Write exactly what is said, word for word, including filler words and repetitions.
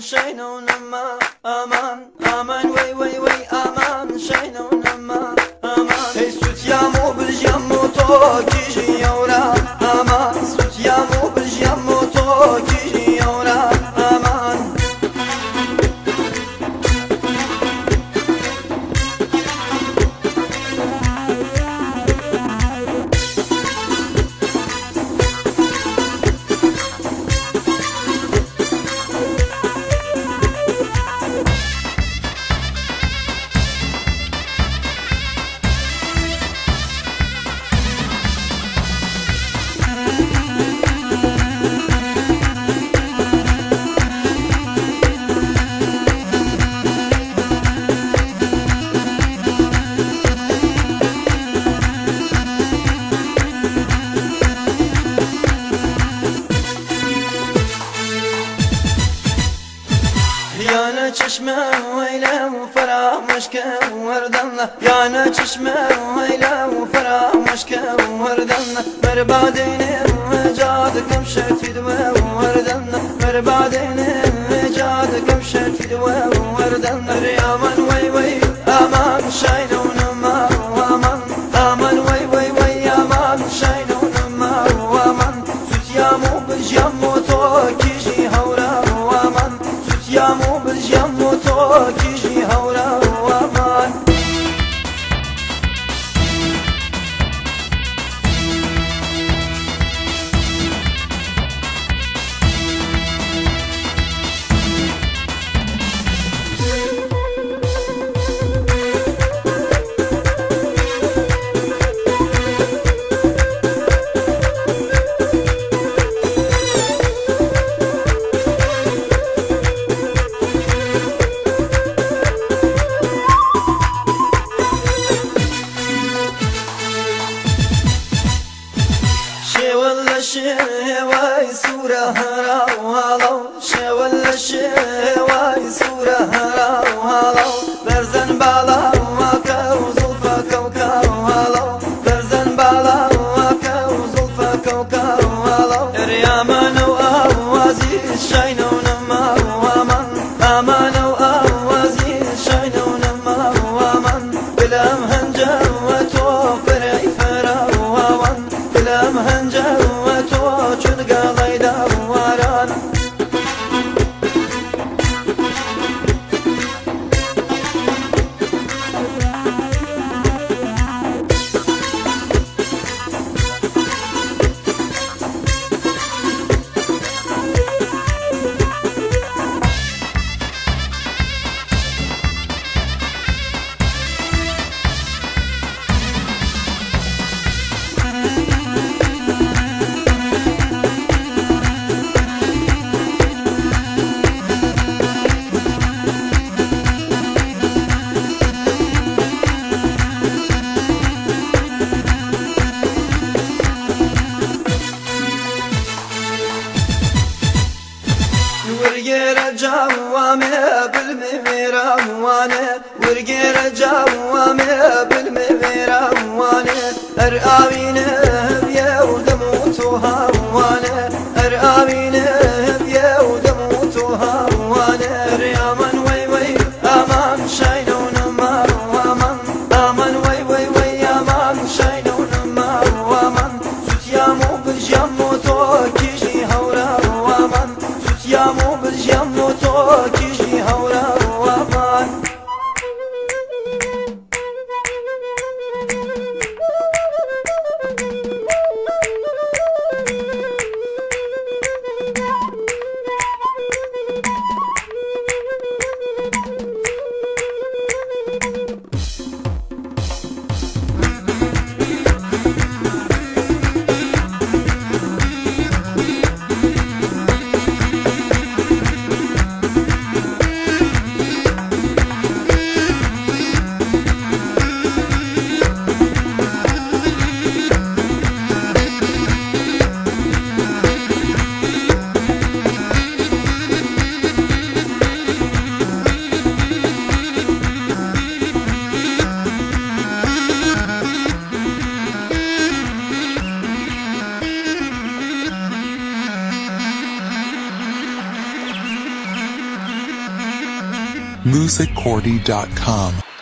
شينا ونما امان امان وي وي وي امان شينا ونما امان هي سوت يا مو بالجيم تو كيجي يورا امان سوت يا مو بالجيم تو كيجي يورا امان يانا چشمه ويلا وفرامشك وردنا يانا چشمه ويلا وفرامشك وردنا مربادين جادكم شرتي دوا وردنا مربادين جادكم شرتي دوا وردنا ريامان وي وي امان شاينا ونما وامان امان وي وي وي امان شاينا ونما وامان سوتيامو بالجيمو تو كيجي هورا وامان يا مو بالجيم تو كيجي هورا وامان شواي سورة هرا وهالو شوال شواي سورة هرا وهالو برزن بالا وكا وزلفا كوكا وهالو برزن بالا وكا وزلفا كوكا وهالو ريامان وأوازي شاينا ونما وامان امان وأوازي شاينا ونما وامان بلا مهنجة وتو فرعي فرا وامان بلا مهنجة ورقير جوامي بالميرا وانا ورقير جوامي بالميرا وانا ارقامينه بيا ودموتها وانا ارقامينه بيا ودموتها وانا ريامان وي وي امان شاينا ونما وامان امان وي وي وي امان شاينا ونما وامان سوتيامو بالجيم تو كيجي هورا وامان يا مو بالجيم تو كيجي هورا وامان music cordy dot com